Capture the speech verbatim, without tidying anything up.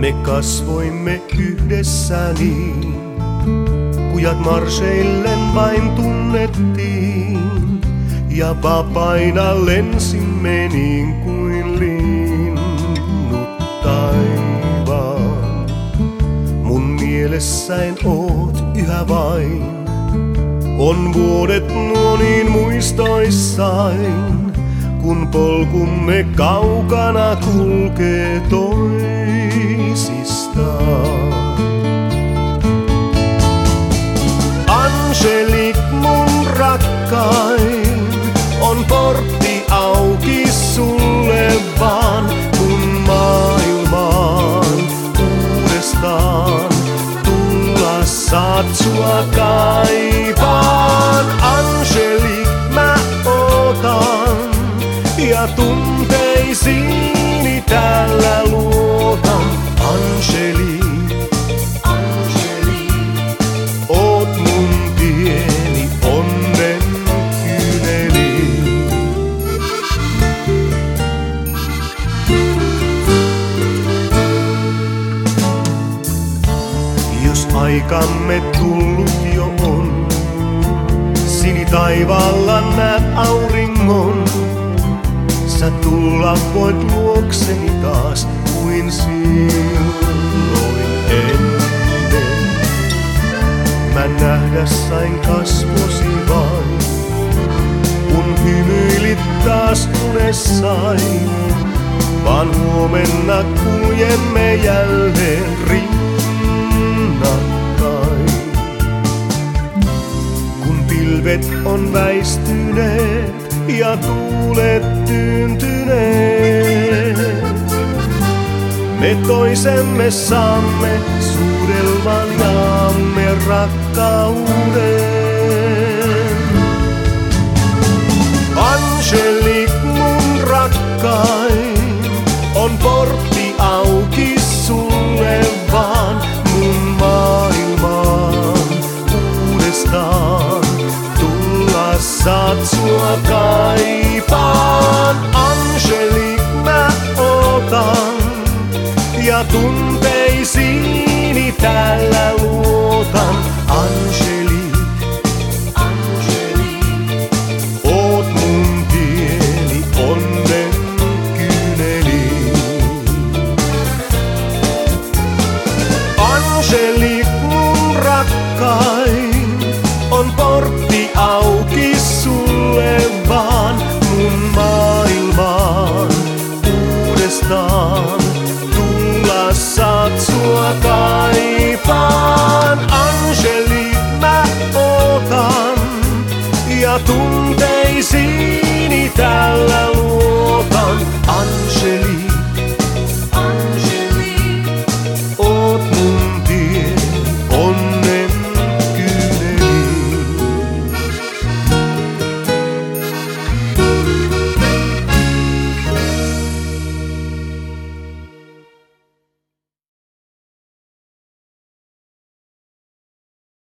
Me kasvoimme yhdessä niin, kujat marsheillen vain tunnettiin. Ja vapaina lensimme niin kuin linnut taivaan. Mun mielessäin oot yhä vain, on vuodet nuo niin muistoissain, kun polkumme kaukana kulkee toisistaan. Angelique, mun rakkain, on portti auki sulle vaan, mun maailmaan uudestaan tulla saat sua kaipaan. Angelique, mä ootan ja tunteisiini täällä luotan. Angelique, Angelique, oot mun pieni onnen kyyneli. Jos aikamme tullut jo on, sinitaivaalla näet auringon. Sä tulla voit luokseni taas kuin silloin ennen. Mä nähdä sain kasvosi vain, kun hymyilit taas unessain. Vaan huomenna kuljemme jälleen rinnakkain. Kun pilvet on väistyneet ja tuulet tyyntyneet, me toisemme saamme suudelman jaamme rakkauden. Angelique, mun rakkain, on portti auki sulle vaan, mun maailmaan uudestaan tulla saat sua kaipaan. Angelique, mä ootan ja tunteisiini täällä luotan. Angelique, Angelique, oot mun pieni onnen kyyneli. Angelique, mun rakkain,